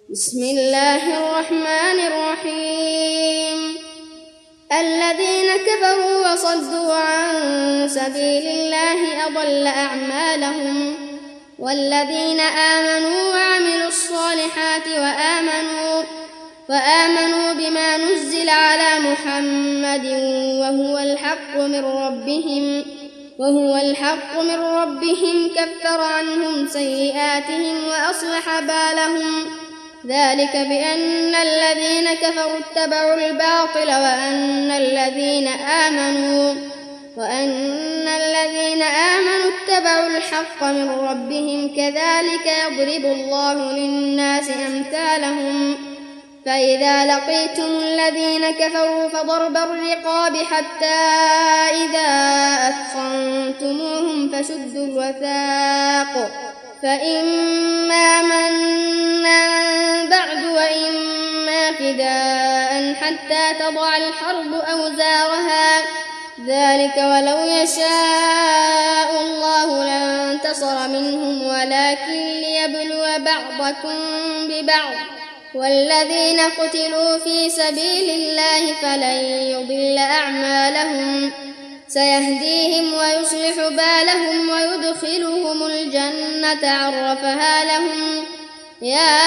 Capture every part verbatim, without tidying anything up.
بسم الله الرحمن الرحيم. الذين كفروا وصدوا عن سبيل الله أضل أعمالهم، والذين آمنوا وعملوا الصالحات وآمنوا وآمنوا بما نزل على محمد وهو الحق من ربهم وهو الحق من ربهم كفر عنهم سيئاتهم وأصلح بالهم، ذلك بأن الذين كفروا اتبعوا الباطل وأن الذين آمنوا وأن الذين آمنوا اتبعوا الحق من ربهم، كذلك يضرب الله للناس أمثالهم. فإذا لقيتم الذين كفروا فضرب الرقاب حتى إذا أثخنتموهم فشدوا الوثاق، فإما منا بعد وإما فداء حتى تضع الحرب أوزارها، ذلك ولو يشاء الله لانتصر منهم ولكن ليبلو بعضكم ببعض، والذين قتلوا في سبيل الله فلن يضل أعمالهم، سيهديهم ويصلح بالهم ويدخلهم الجنة عرفها لهم. يا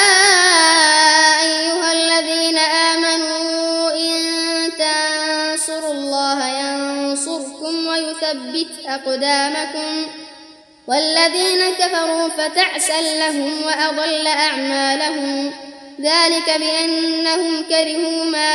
أيها الذين آمنوا إن تنصروا الله ينصركم ويثبت أقدامكم، والذين كفروا فتعسا لهم وأضل أعمالهم، ذلك بأنهم كرهوا ما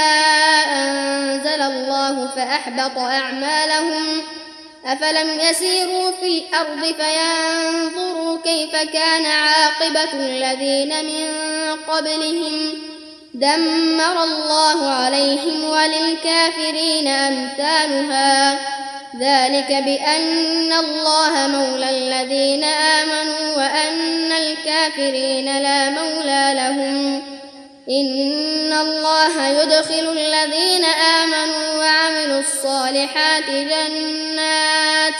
أنزل الله فأحبط أعمالهم. أفلم يسيروا في الأرض فينظروا كيف كان عاقبة الذين من قبلهم، دمر الله عليهم وللكافرين أمثالها، ذلك بأن الله مولى الذين آمنوا وأن الكافرين لا مولى لهم. إن الله يدخل الذين آمنوا وعملوا الصالحات جنات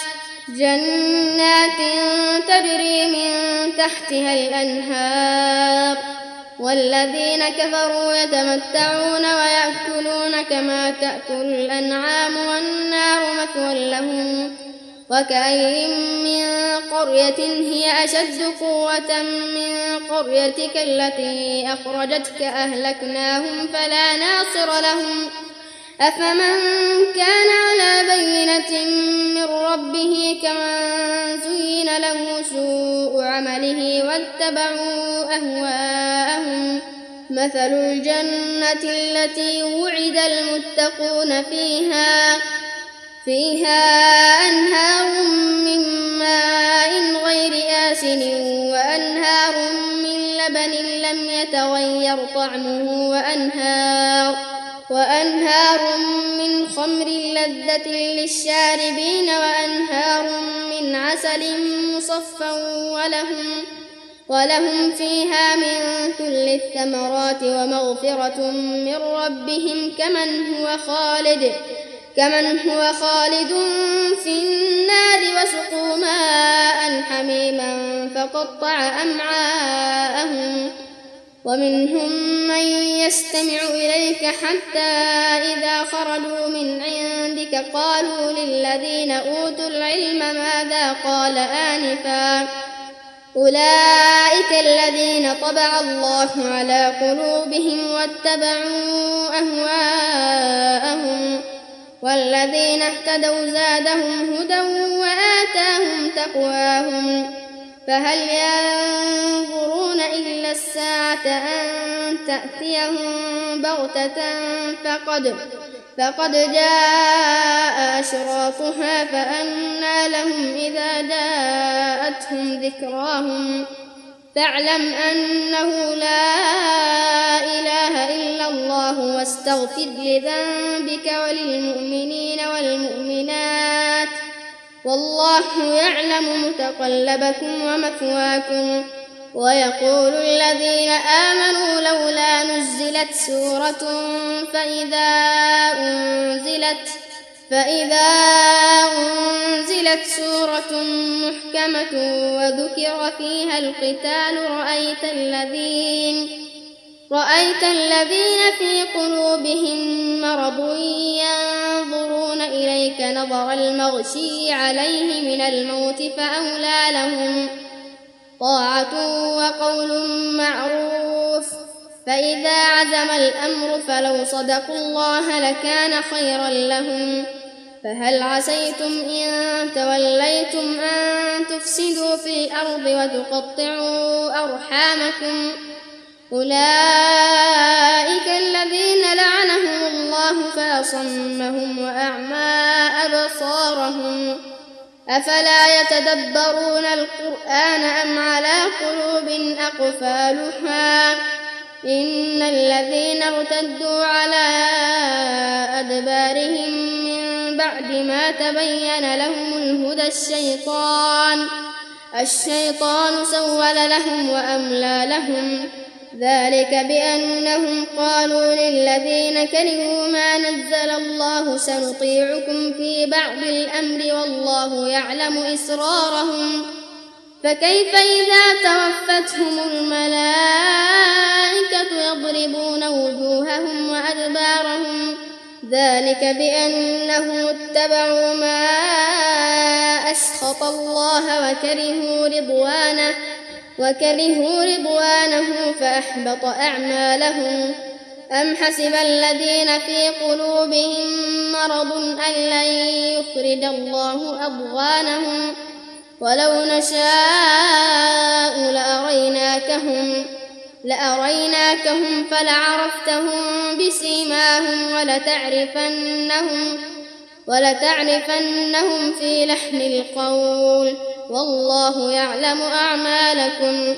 جنات تجري من تحتها الأنهار، والذين كفروا يتمتعون ويأكلون كما تأكل الأنعام والنار مثوى لهم. وكأين من قرية هي أشد قوة من قريتك التي أخرجتك أهلكناهم فلا ناصر لهم. أفمن كان على بينة من ربه كمن زين له سوء عمله واتبعوا أهواءهم، مثل الجنة التي وعد المتقون فيها فيها أنهار من ماء غير آسن وأنهار من لبن لم يتغير طعمه وأنهار وأنهار من خمر لذة للشاربين وأنهار من عسل مصفى ولهم ولهم فيها من كل الثمرات ومغفرة من ربهم كمن هو خالد كمن هو خالد في النار وسقوا ماء حميما فقطع أمعاءهم. ومنهم من يستمع إليك حتى إذا خرجوا من عندك قالوا للذين أوتوا العلم ماذا قال آنفا، أولئك الذين طبع الله على قلوبهم واتبعوا أهواءهم، والذين اهتدوا زادهم هدى وآتاهم تقواهم. فهل ينظرون إلا الساعة أن تأتيهم بغتة فقد, فقد جاء أشراطها فأنى لهم إذا جاءتهم ذكراهم. فاعلم أنه لا إله إلا الله واستغفر لذنبك وللمؤمنين والمؤمنات، والله يعلم متقلبكم ومثواكم. ويقول الذين آمنوا لولا نزلت سورة فإذا أنزلت فإذا أنزلت سورة محكمة وذكر فيها القتال رأيت الذين رأيت الذين في قلوبهم مرض ينظرون إليك نظر المغشي عليه من الموت فأولى لهم طاعة وقول معروف فإذا عزم الأمر فلو صدقوا الله لكان خيرا لهم فهل عسيتم إن توليتم أن تفسدوا في الأرض وتقطعوا أرحامكم أولئك الذين لعنهم الله فأصمهم وأعمى أبصارهم أفلا يتدبرون القرآن أم على قلوب أقفالها إن الذين ارتدوا على أدبارهم من بعد ما تبين لهم الهدى الشيطان الشيطان سول لهم وأملى لهم ذلك بأنهم قالوا للذين كرهوا ما نزل الله سنطيعكم في بعض الأمر والله يعلم إسرارهم فكيف إذا توفتهم الملائكة يضربون وجوههم وأدبارهم ذلك بأنهم اتبعوا ما أسخط الله وكرهوا رضوانه وكرهوا رضوانه فأحبط أعمالهم أم حسب الذين في قلوبهم مرض أن لن يخرج الله أضغانهم ولو نشاء لأريناكهم لأريناكهم فلعرفتهم بسيماهم ولتعرفنهم ولتعرفنهم في لحن القول والله يعلم أعمالكم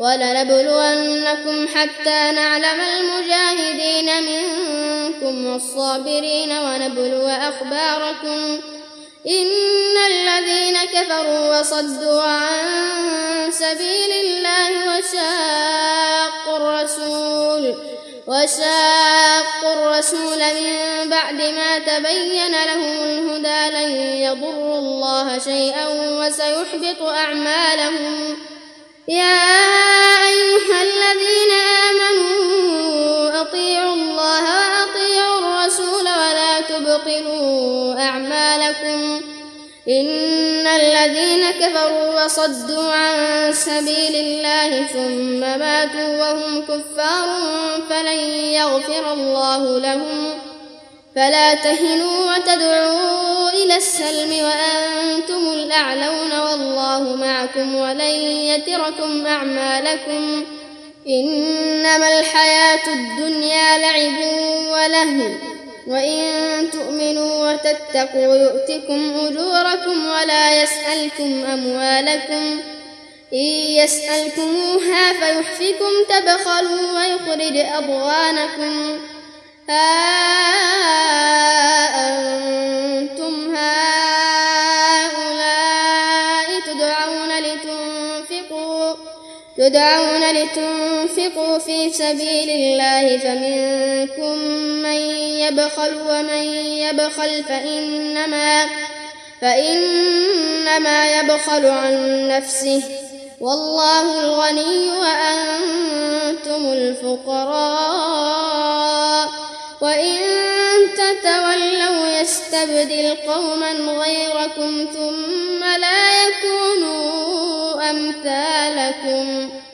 ولنبلونكم حتى نعلم المجاهدين منكم والصابرين ونبلو أخباركم إن الذين كفروا وصدوا عن سبيل الله وشاقوا الرسول وشاقوا الرسول من بعد ما تبين لهم الهدى لن يضروا الله شيئا وسيحبط أعمالهم يا أيها الذين آمنوا أطيعوا الله وأطيعوا الرسول ولا تبطلوا أعمالكم إن الذين كفروا وصدوا عن سبيل الله ثم ماتوا وهم كفار فلن يغفر الله لهم فلا تهنوا وتدعوا إلى السلم وأنتم الأعلون والله معكم ولن يتركم أعمالكم إنما الحياة الدنيا لعب ولهو وإن تؤمنوا وتتقوا يؤتكم أجوركم ولا يسألكم أموالكم إن يسألكموها فيحفكم تبخلوا ويخرج أضغانكم ها أنتم هؤلاء تدعون لتنفقوا تدعون لتنفقوا في سبيل الله فمنكم من يبخل ومن يبخل فإنما فإنما يبخل عن نفسه والله الغني وأنتم الفقراء وإن تتولوا يستبدل قوما غيركم ثم لا يكونوا أمثالكم